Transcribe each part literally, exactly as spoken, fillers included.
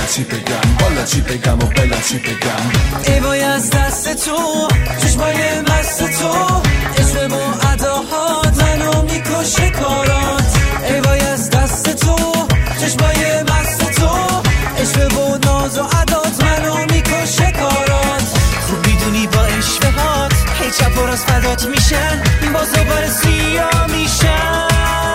چی بگم والا چی بگم و بلا چی بگم. ای وای از دست تو چشمای مست تو عشق و اداهات منو میکشه کارات. ای وای از دست تو چشمای مست تو عشق و ناز و ادات منو میکشه کارات. خوب میدونی با عشق هات هی چپ و راست فدات میشن باز دوباره سیاه میشن.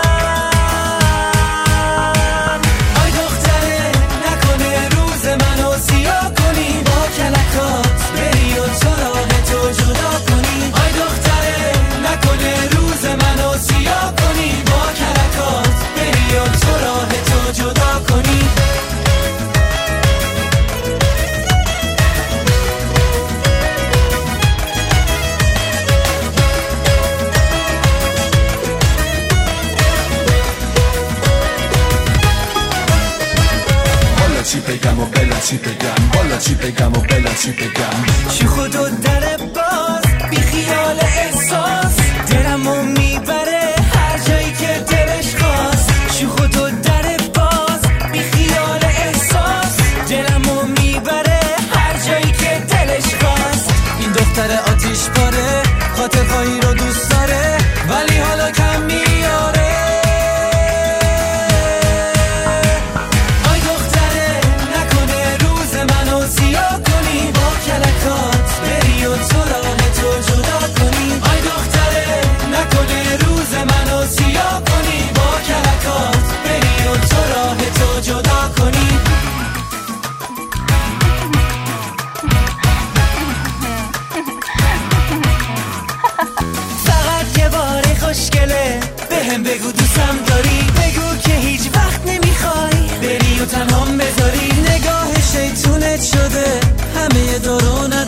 چی بگم و بلا چی بگم والا چی بگم و بلا چی بگم. چی خودو در باز بی خیال احساس دلمو میبره هر جایی که دلش خواست. چی خودو در باز بی خیال احساس دلمو میبره هر جایی که دلش خواست. این دختر آتیش پاره خاطر خواهی رو دوست داره ولی حالا کم میاره. بهم بگو دوستم داری بگو که هیچ وقت نمیخوای بری و تنهام بذاری. نگاه شیطونت شده همه دورون